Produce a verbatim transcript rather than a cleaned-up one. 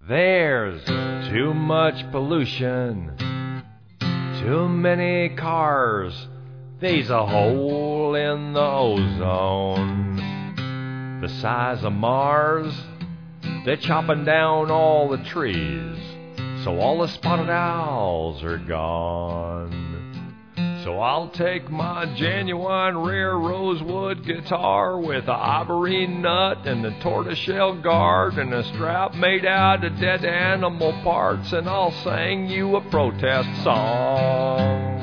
There's too much pollution, too many cars. There's a hole in the ozone the size of Mars. They're chopping down all the trees, so all the spotted owls are gone. So I'll take my genuine rare rosewood guitar with a ivory nut and a tortoiseshell guard and a strap made out of dead animal parts, and I'll sing you a protest song.